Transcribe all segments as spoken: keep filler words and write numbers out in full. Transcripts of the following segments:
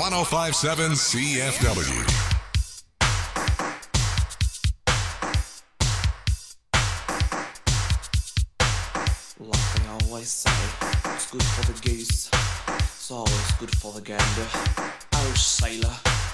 one oh five point seven C F W. Like they always say, it's good for the goose, it's always good for the gander. Oh, sailor.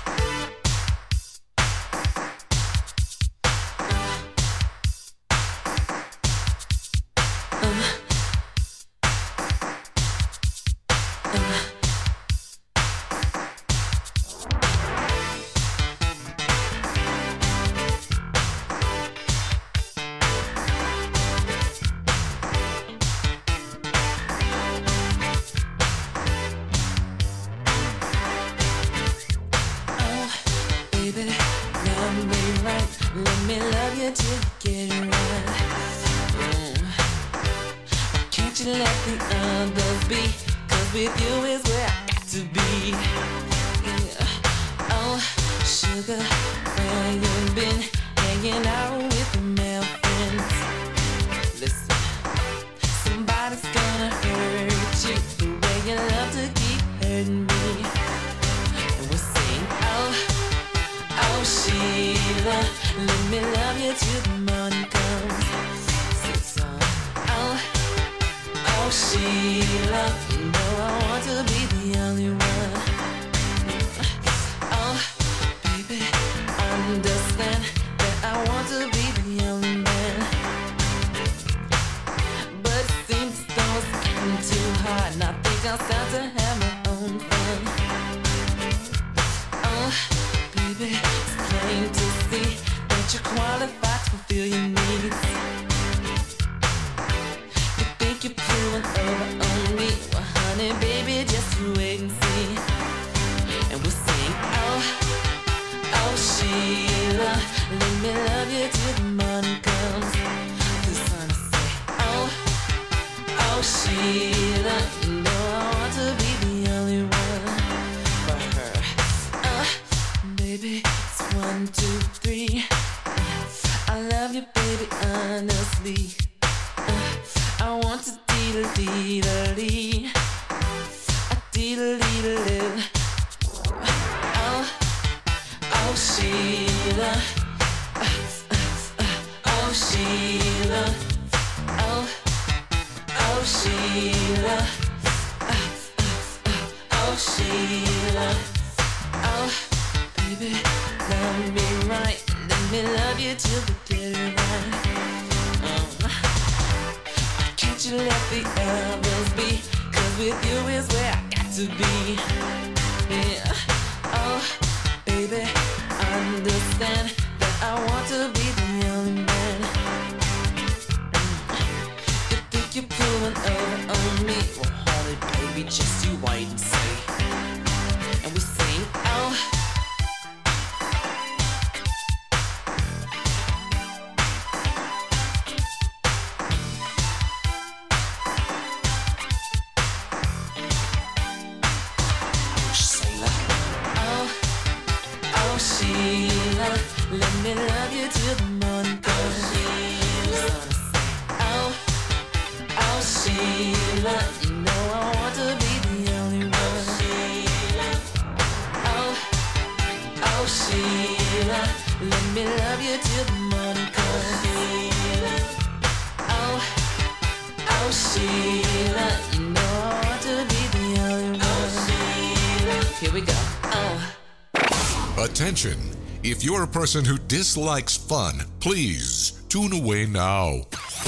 Attention! If you're a person who dislikes fun, please tune away now.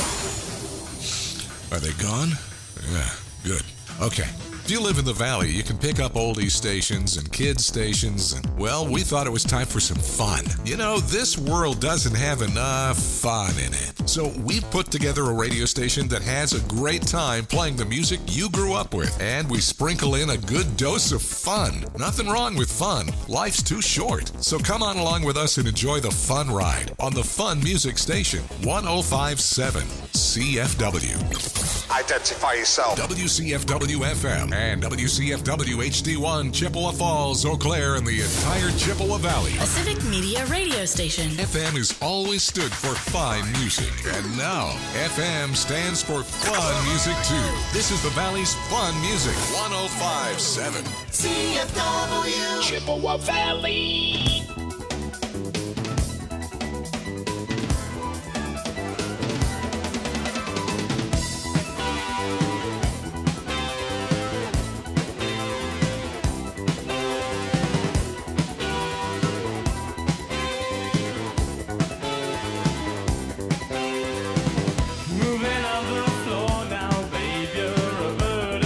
Are they gone? Yeah, good. Okay. If you live in the valley, you can pick up oldies stations and kids stations, and, well, we thought it was time for some fun. You know, this world doesn't have enough fun in it. So we put together a radio station that has a great time playing the music you grew up with, and we sprinkle in a good dose of fun. Nothing wrong with fun. Life's too short. So come on along with us and enjoy the fun ride on the Fun Music Station, one oh five point seven C F W. Identify yourself. W C F W F M and W C F W H D one, Chippewa Falls, Eau Claire, and the entire Chippewa Valley. A civic media radio station. F M has always stood for fine music, and now F M stands for fun music too. This is the Valley's fun music. one oh five point seven C F W Chippewa Valley.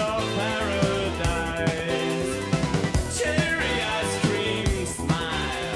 Cherry ice cream smile.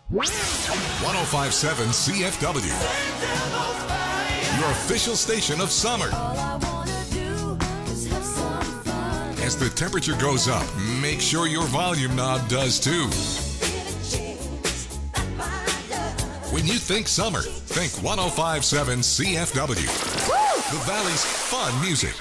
one oh five point seven C F W, your official station of summer. As the temperature goes up, make sure your volume knob does too. When you think summer, think one oh five point seven C F W, the Valley's fun music.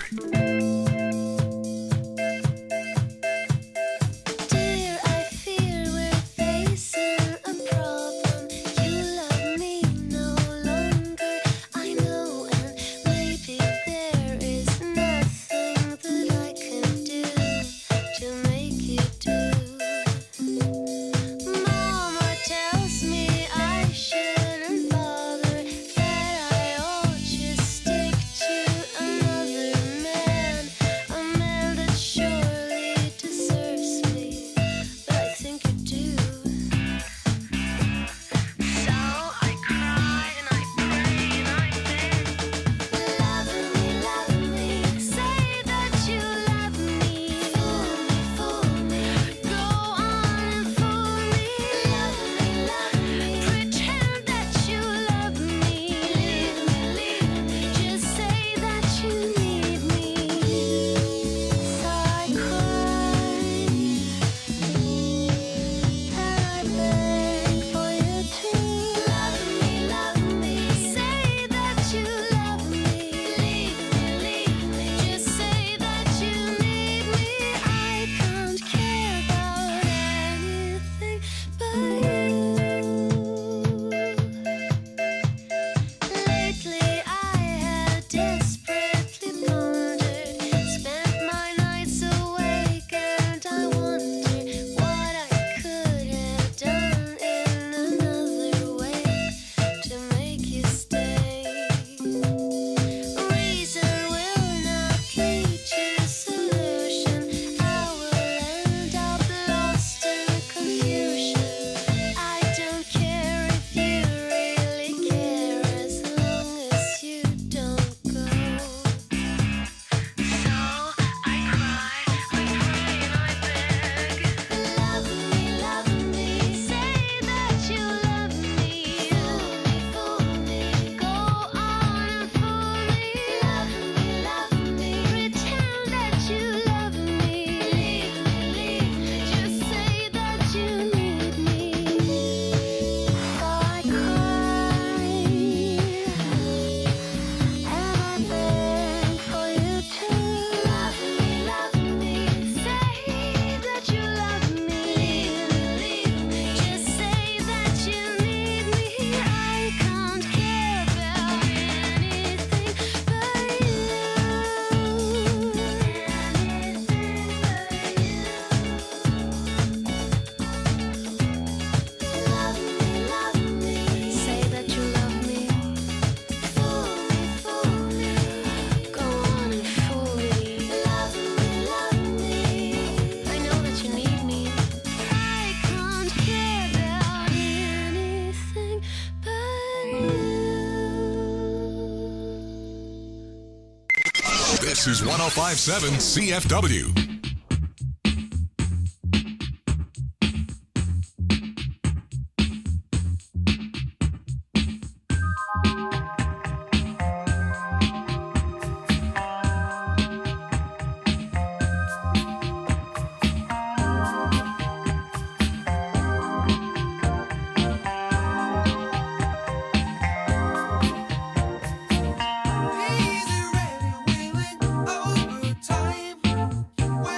This is one oh five point seven C F W. Easy, ready, we went overtime.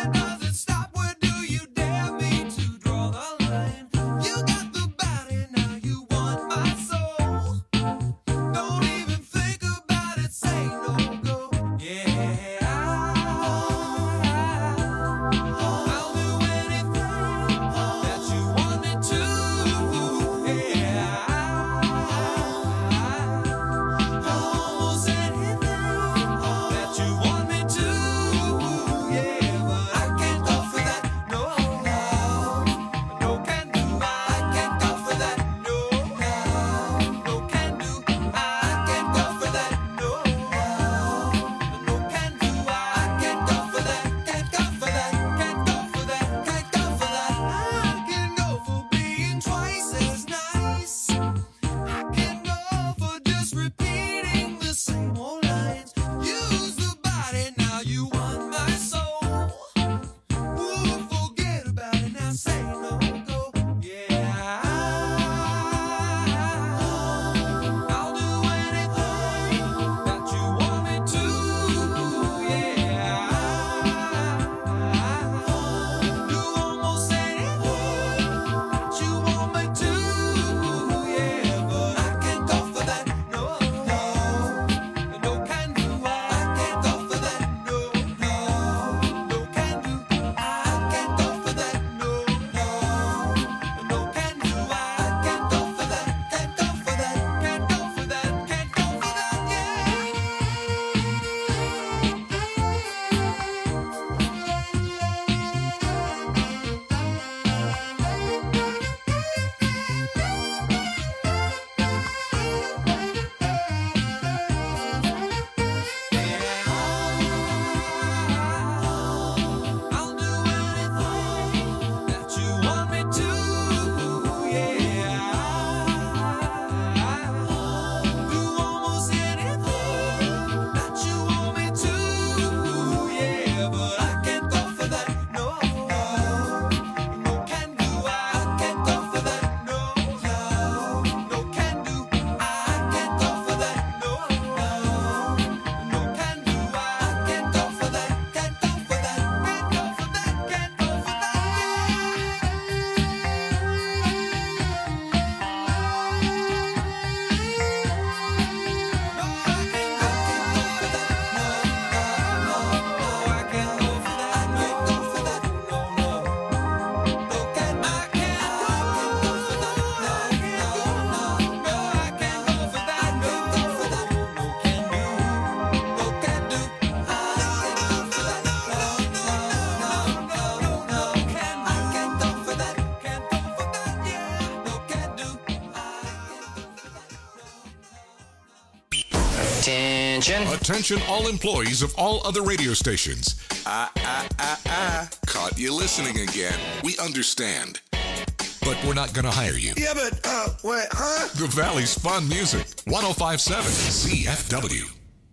Attention. Attention all employees of all other radio stations. Ah, ah, ah, ah. Caught you listening again. We understand. But we're not going to hire you. Yeah, but, uh, what, huh? The Valley's fun music. one oh five point seven C F W.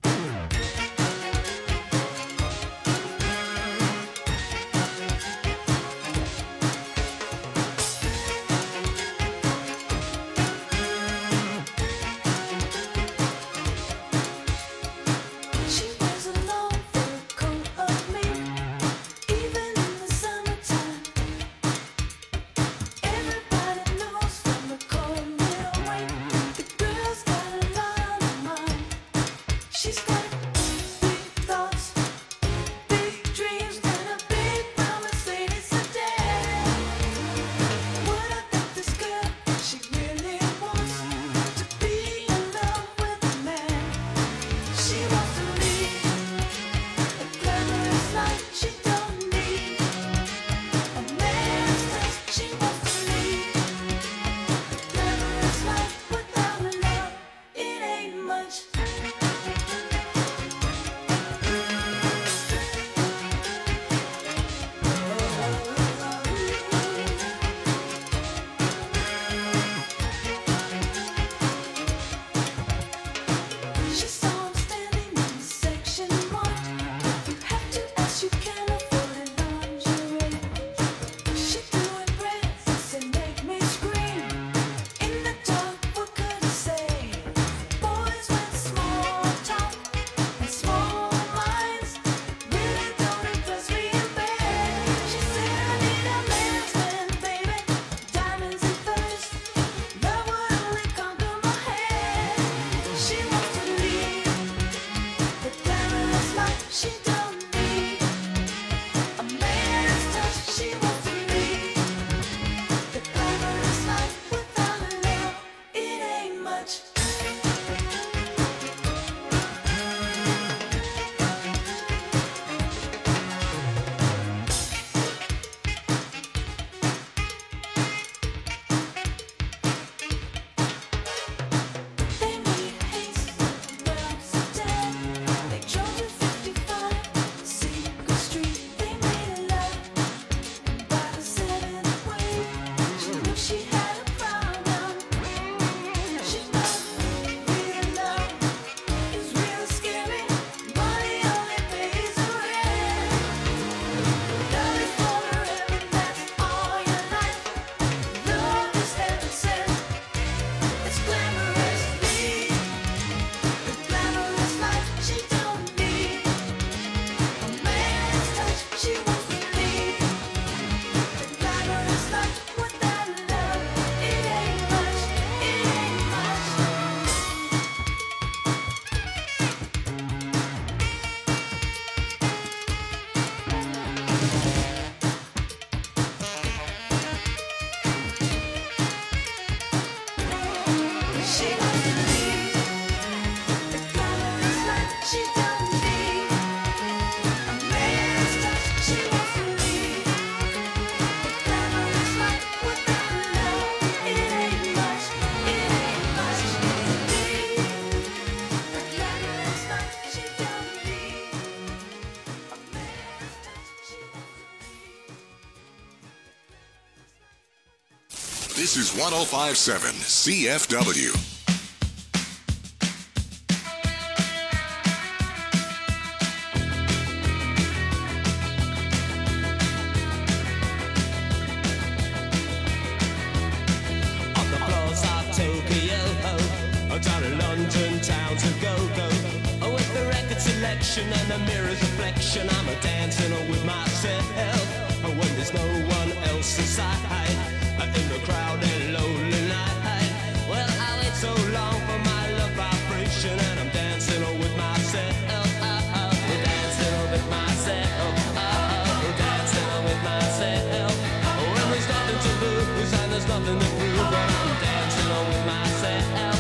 This is one oh five point seven C F W. Down in London town to go-go, oh, with the record selection and the mirror's reflection, I'm a dancing with myself, oh, when there's no one else inside, in the crowded lonely night. Well, I wait so long for my love vibration, and I'm dancing with myself, oh, oh, dancing with myself, oh, dancing with myself. Oh, when there's nothing to lose and there's nothing to prove, but I'm dancing with myself.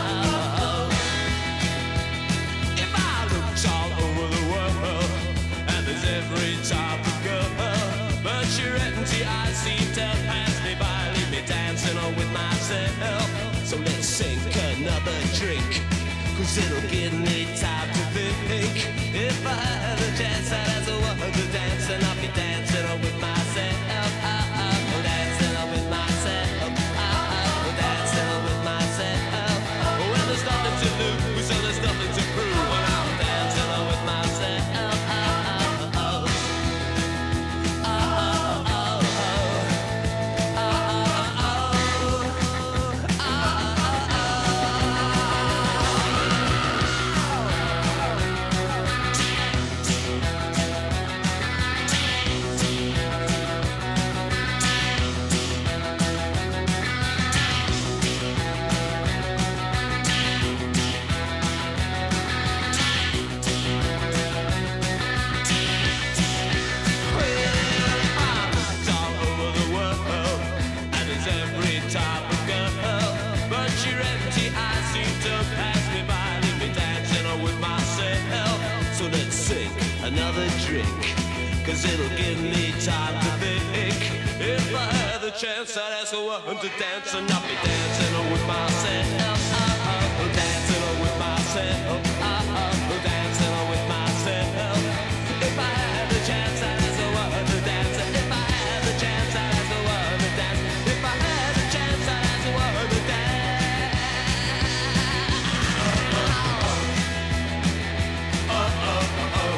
Every type of girl, but you're empty, I see to pass me by, leave me dancing on with myself. So let's sink another drink, cause it'll give me drink, cause it'll give me time to think. If I had the chance, I'd ask a woman to dance, and I'll be dancing with myself. Uh-uh, dancing with myself. Uh-uh, dancing with myself. If I had the chance, I'd ask a woman to dance. If I had the chance, I'd ask a woman to dance. If I had the chance, I'd ask a woman to dance. Uh-uh, uh-uh.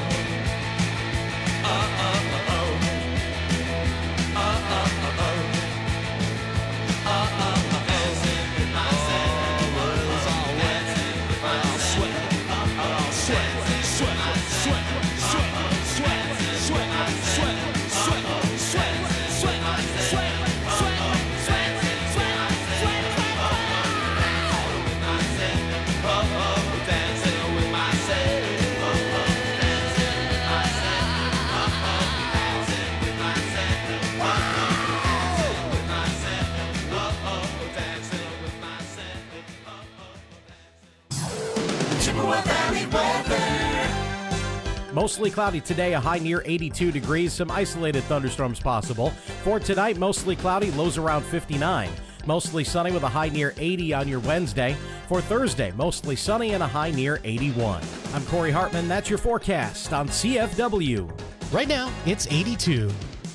Mostly cloudy today, a high near eighty-two degrees. Some isolated thunderstorms possible. For tonight, mostly cloudy, lows around fifty-nine. Mostly sunny with a high near eighty on your Wednesday. For Thursday, mostly sunny and a high near eighty-one. I'm Corey Hartman. That's your forecast on C F W. Right now, it's eighty-two.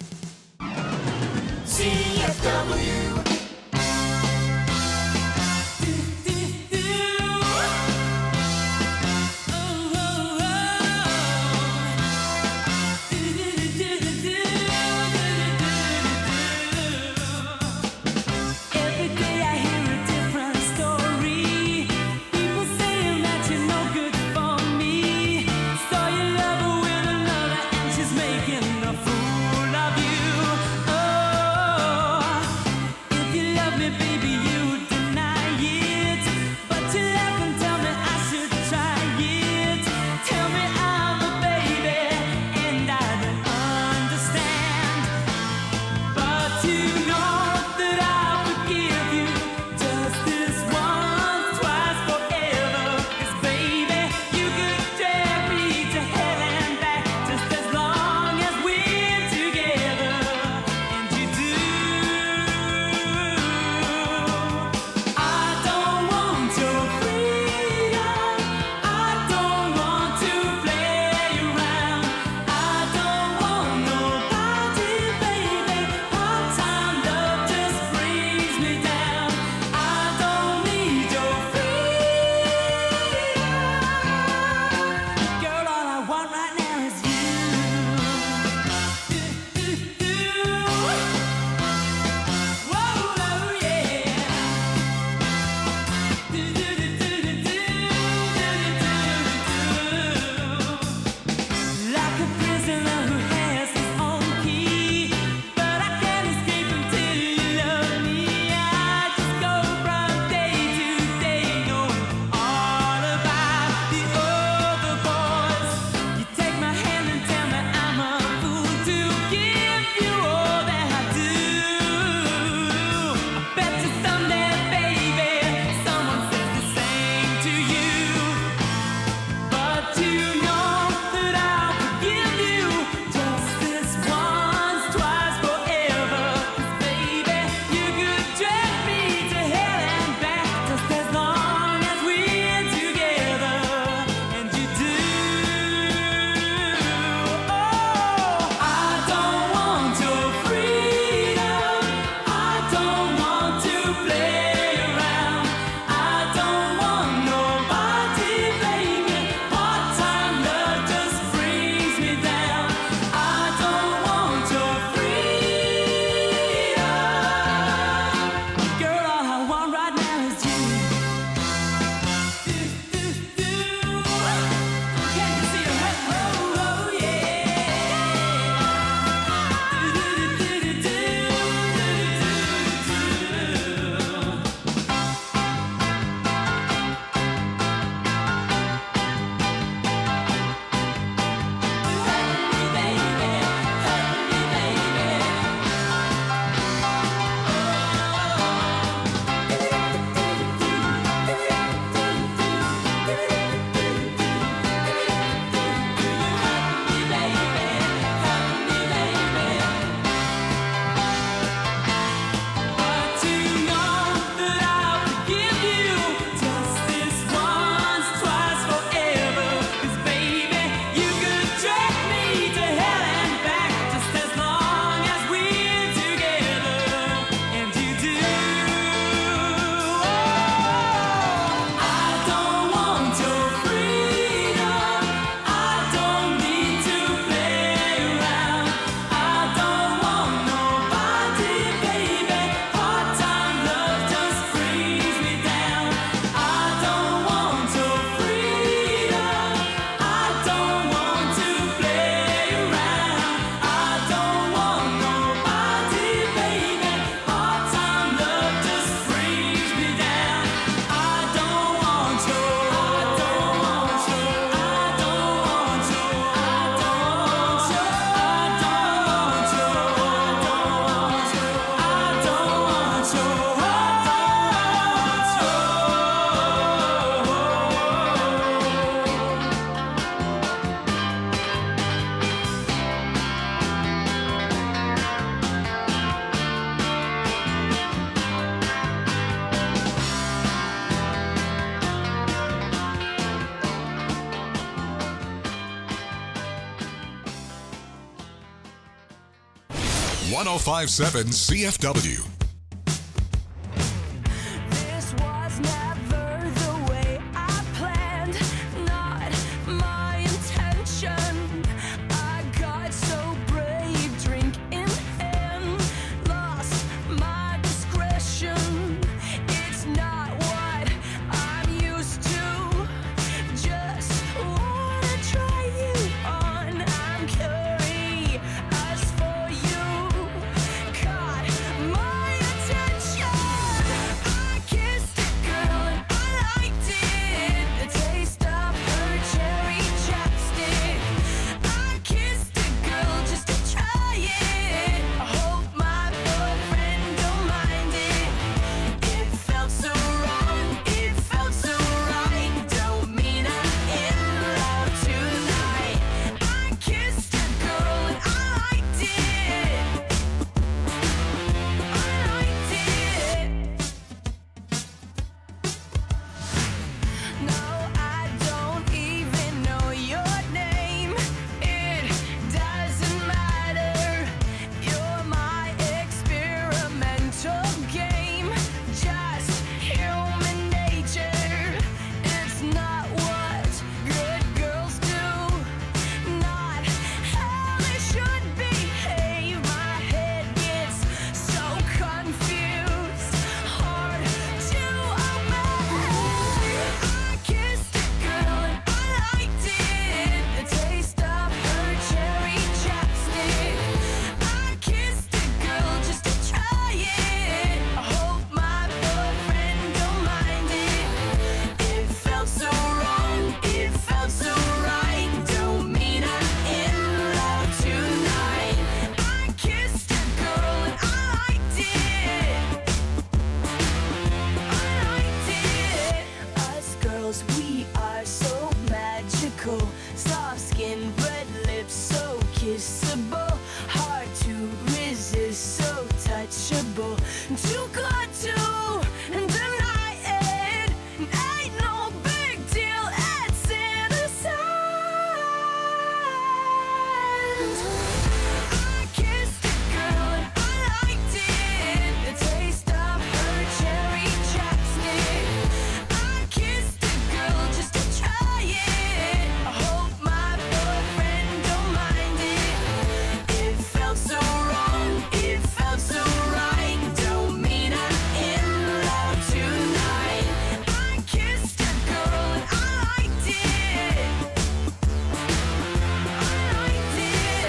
C F W. one oh five point seven C F W. This was never the way I planned, not my intention. I got so brave, drink in hand, lost my discretion. It's not what I'm used to. Just wanna try you on. I'm curious for you. Caught my attention. I kissed a girl and I liked it. The taste of her cherry chapstick. I kissed a girl just to try it. I hope my boyfriend don't mind it. It felt so wrong, it felt so right. Don't mean I'm in love tonight. I kissed a girl and I liked it. I liked it. No, I don't even know your name. It doesn't matter. You're my experimental game. Just human nature. It's not what good girls do. Not how they should behave. My head gets so confused. Hard to obey. I kissed a girl and I liked it. The taste of her cherry chapstick. I kissed a girl just to try it. I hope my boyfriend don't mind it. It felt so wrong, it felt so right. Don't mean I'm in love tonight. I kissed a girl and I liked it. I liked it. Us girls, we are so magical. Soft skin, red lips, so kissable. Hard to resist, so touchable. Too good to deny it. Ain't no big deal, it's innocent. I kissed a girl and I liked it. The taste of her cherry chapstick. I kissed a girl just to try it. I hope my boyfriend don't mind it. It felt so wrong, it felt so right. Don't mean I'm in love tonight. I kissed a girl and I liked it. I liked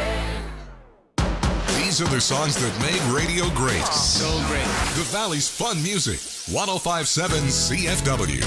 it. These are the songs that made radio great. So great. The Valley's fun music. one oh five point seven C F W.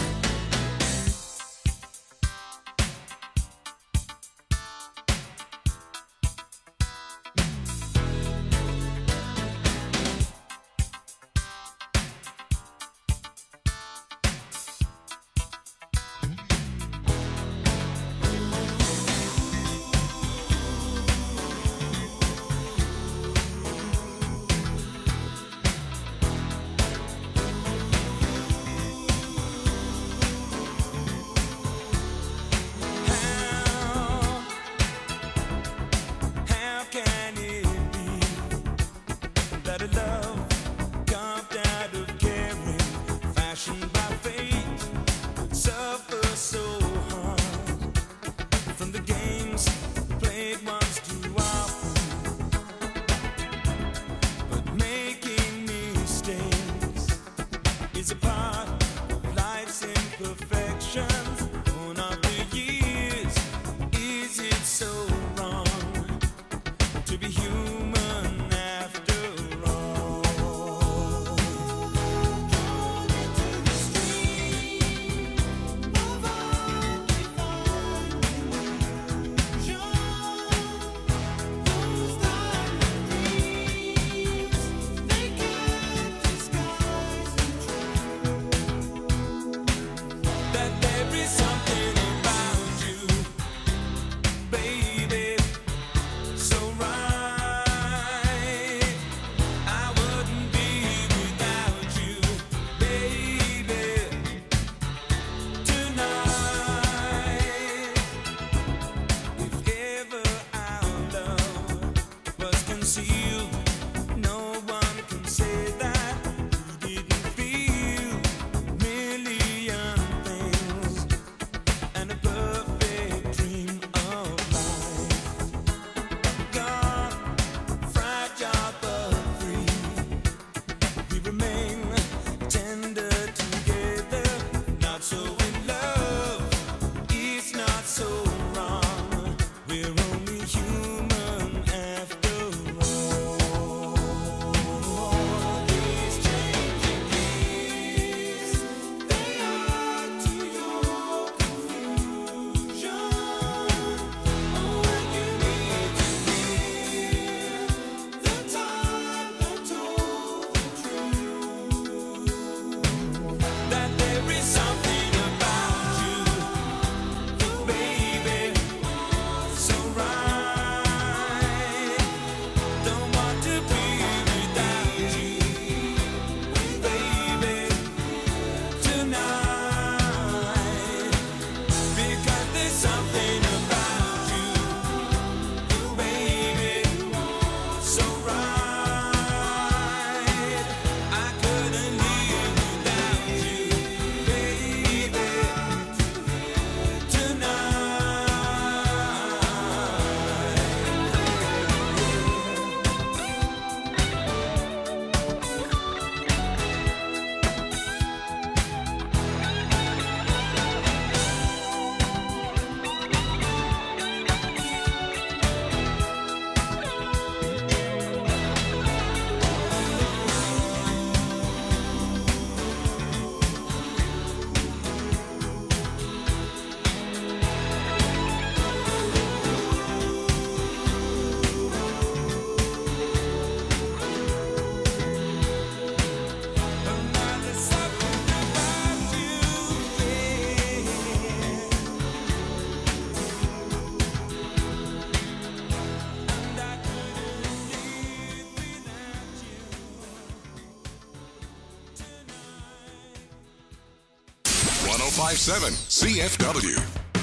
five seven C F W.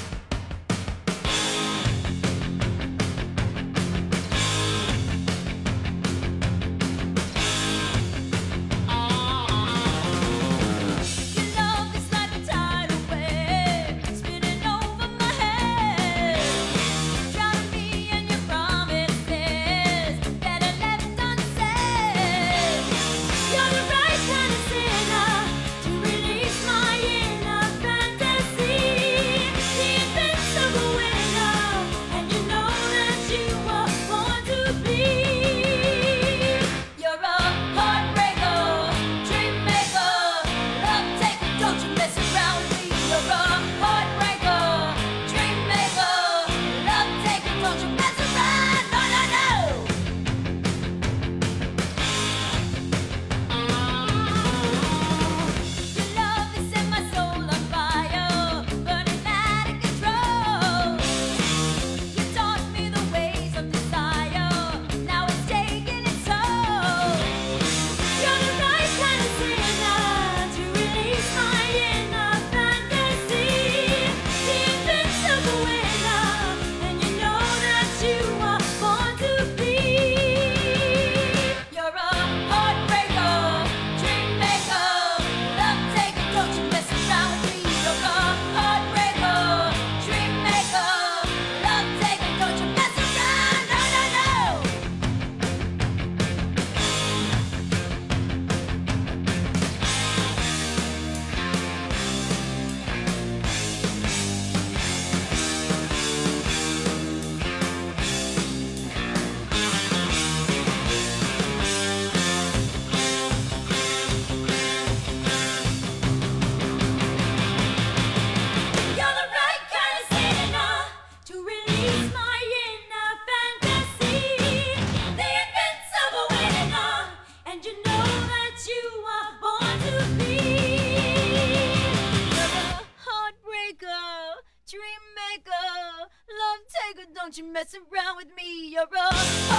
Don't you mess around with me, you're a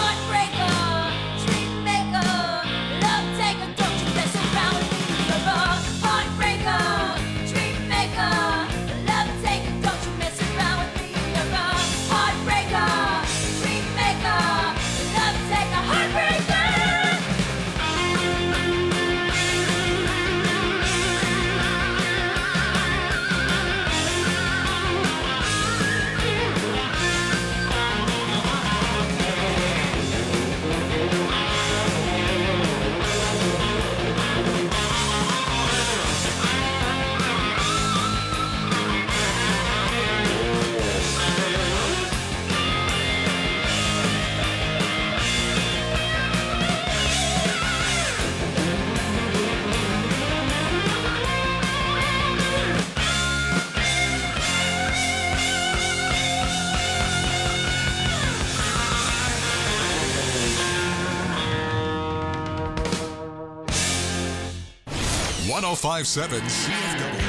heartbreaker, dream maker, love taker. Don't you mess around with me, you're a heartbreaker, dream maker, love taker. Don't you mess around with me, you're a heartbreaker, dream maker, love taker, heartbreaker. one oh five point seven C F W.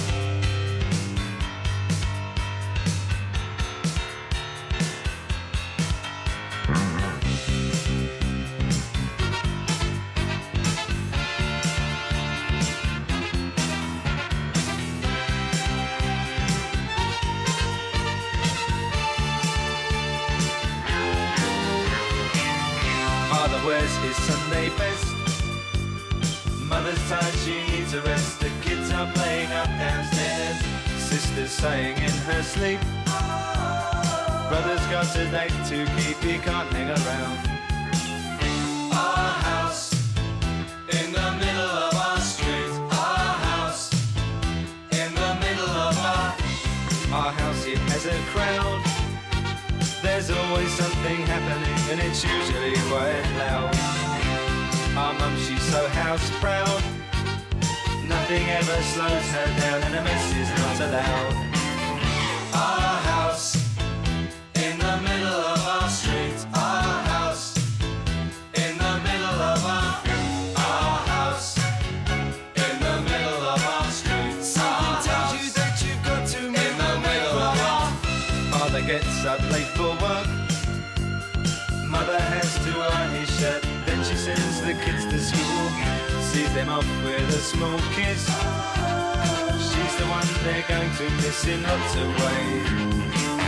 Father wears his Sunday best. Mother's tired, she needs a rest. The kids are playing up downstairs. Sister's sighing in her sleep. Brother's got a date to keep, he can't hang around. Our house in the middle of our street. Our house in the middle of our Our house, it has a crowd. There's always something happening and it's usually quite loud. Our mum, she's so house proud. Nothing ever slows her down and a mess is not allowed. Our house in the middle of our street. Our house in the middle of our Our house in the middle of our street. Something tells you that you've got to move in the middle of our Father gets up late for work. Mother has to iron his shirt. Then she sends the kids to school, sees them off with a small kiss. She's the one they're going to miss in lots of ways.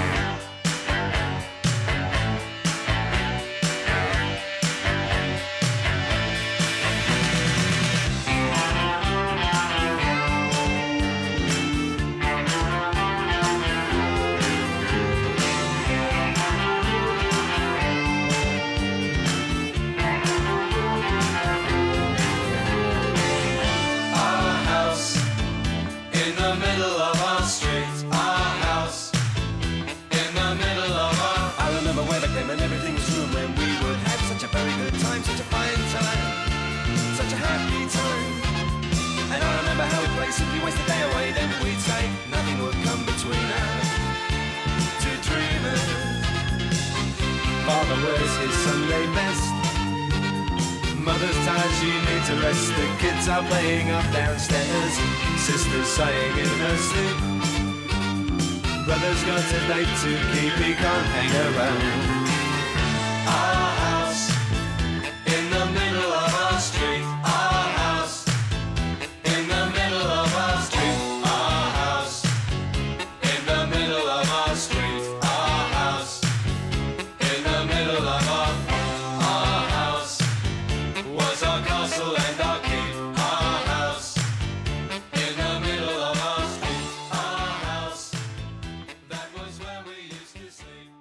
Simply waste the day away, then we'd say nothing would come between us. Two dreamers. Father wears his Sunday best. Mother's tired, she needs a rest. The kids are playing up downstairs. Sister's sighing in her sleep. Brother's got a date to keep, he can't hang around. Our house in the middle of our street. Our house in the middle of our street. Our house in the middle of our street. Our house in the middle of our our house was our castle and our keep. Our house in the middle of our street. Our house, that was where we used to sleep.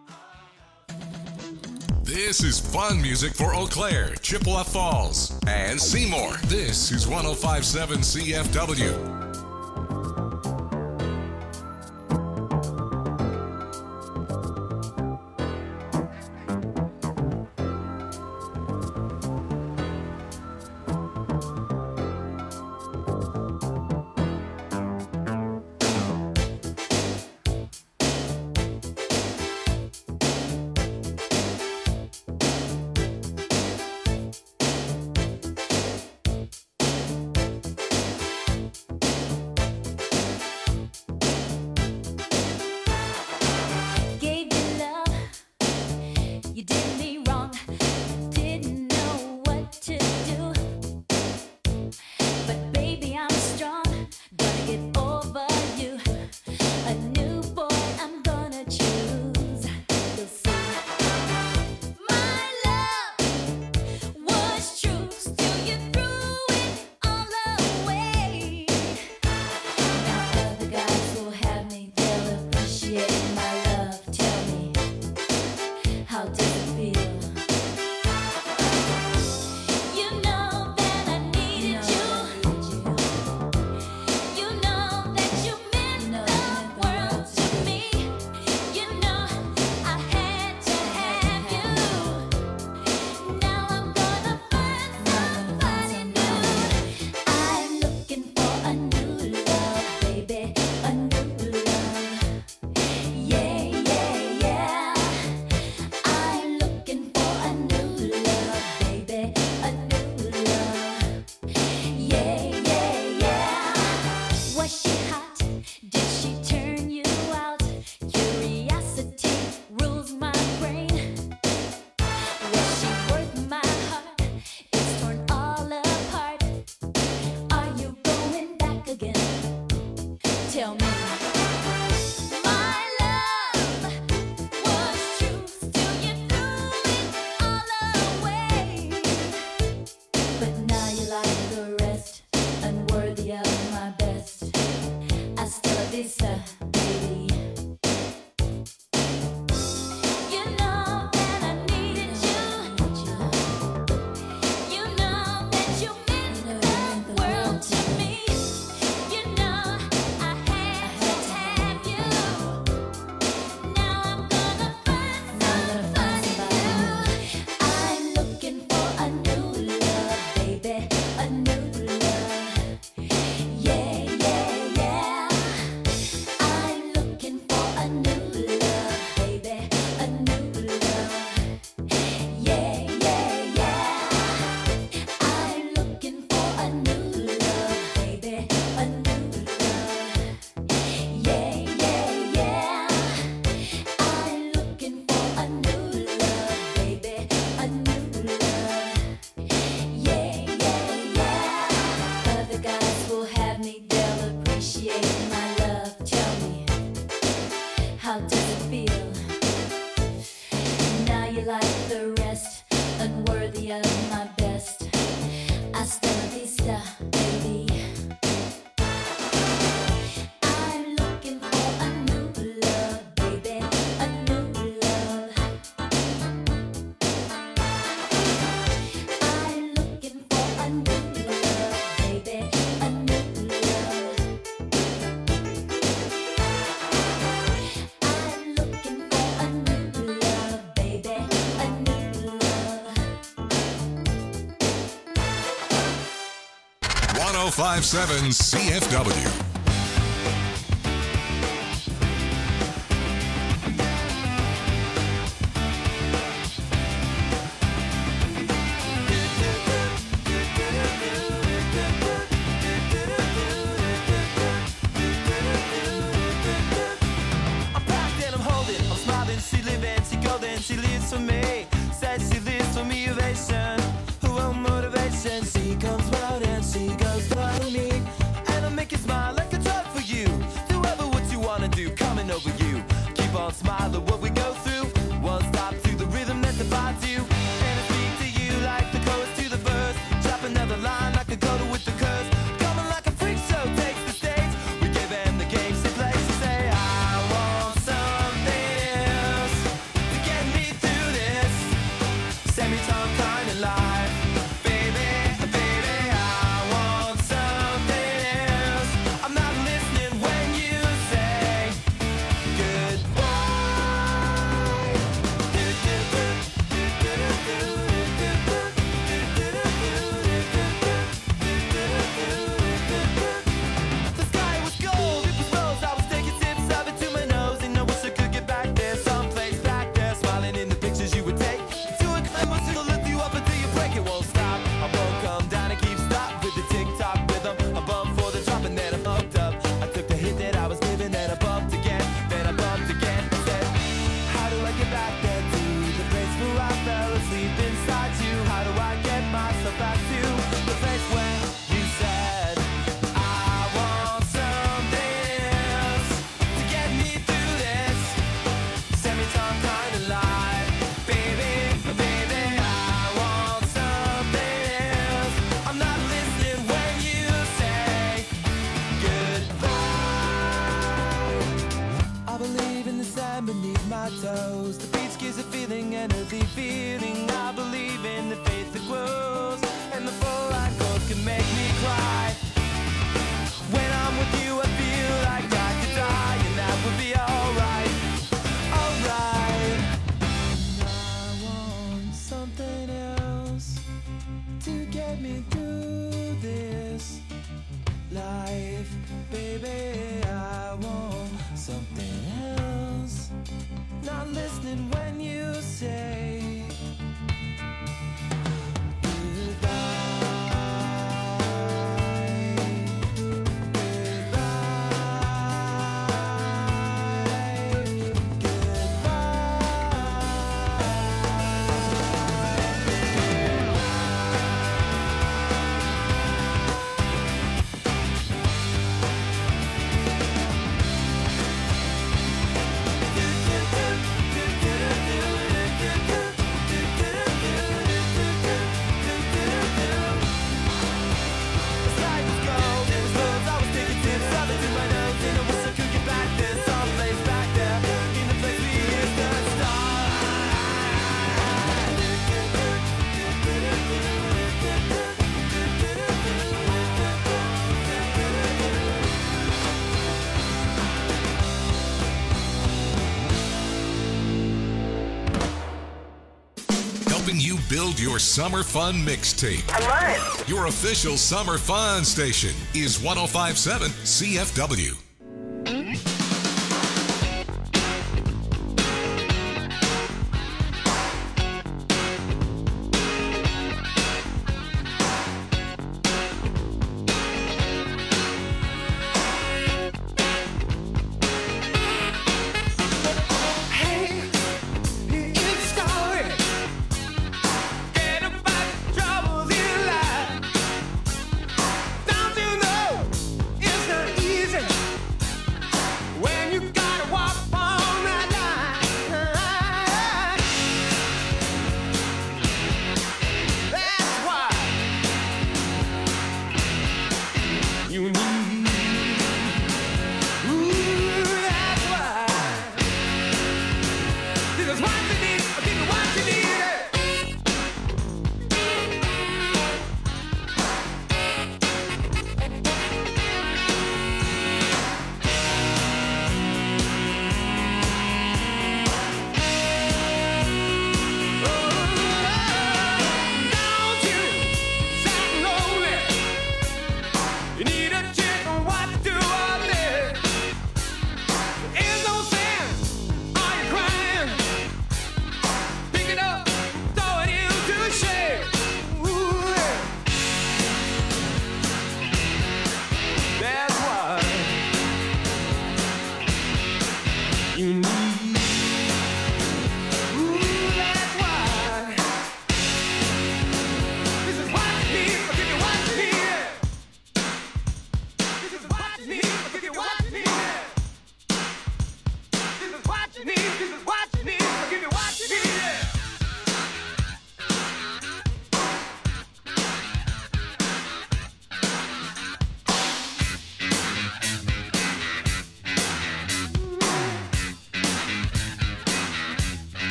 This is fun music for Eau Claire, Chippewa Falls, and Seymour. This is one oh five point seven C F W. oh five seven C F W. I'm packed and I'm holding, I'm smiling, she living, she golden, she lives for me. Says she lives for me, ovation, her own motivation. She comes round and she goes by me, and I make you smile like a drug for you. Do ever what you wanna do, coming over you. Keep on smiling what we go through. One stop to the rhythm that divides you, and I speak to you like the chorus to the verse. Drop another line like a coda with the curse. Coming like a freak show takes the stage. We give them the game she plays. She say I want something else to get me through this semi-tongue kind of life. Baby, baby, I want something else. I'm not listening when you say goodbye. The sky was gold, it was rose. I was taking sips of it to my nose, and I wish I could get back there, someplace back there, smiling in the pictures you would take. To a climb, she'll lift you up until you break. It won't stop. I won't come down and keep stop with the tick-tock rhythm. I bumped for the drop and then I bumped up. I took the hit that I was giving, then I bumped again, then I bumped again. Said, how do I get back there to the place where I fell asleep inside you? How do I get myself back to the place where you said I want something else to get me through this semi-tongue kind of life? Baby, baby, I want something else. I'm not listening when you say goodbye. I believe in the sand beneath my toes. The beach gives a feeling, an earthy feeling. I believe in the faith that grows, and the full light goes can make me cry. When I'm with you, I feel like I could die, and that would be alright, alright. I want something else to get me through this life, baby. I want something else. Not listening when you say Helping you build your summer fun mixtape. I love it. Your official summer fun station is one oh five point seven C F W. Don't you know it's not easy?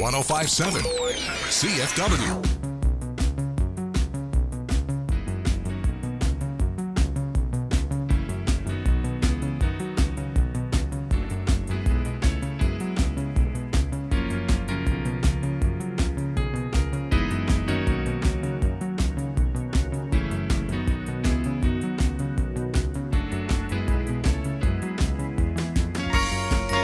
one oh five point seven C F W.